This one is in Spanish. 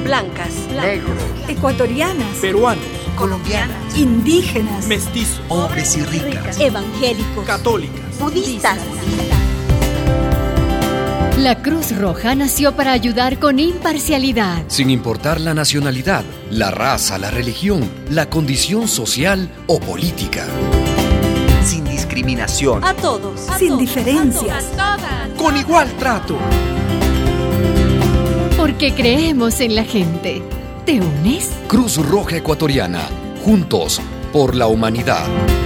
blancas, negros, ecuatorianas, peruanos, colombianas, indígenas, mestizos, pobres y ricas, evangélicos, católicas, budistas. La Cruz Roja nació para ayudar con imparcialidad. Sin importar la nacionalidad, la raza, la religión, la condición social o política. sin discriminación, A todos. sin diferencias. con igual trato. Porque creemos en la gente. ¿Te unes? Cruz Roja Ecuatoriana. Juntos por la humanidad.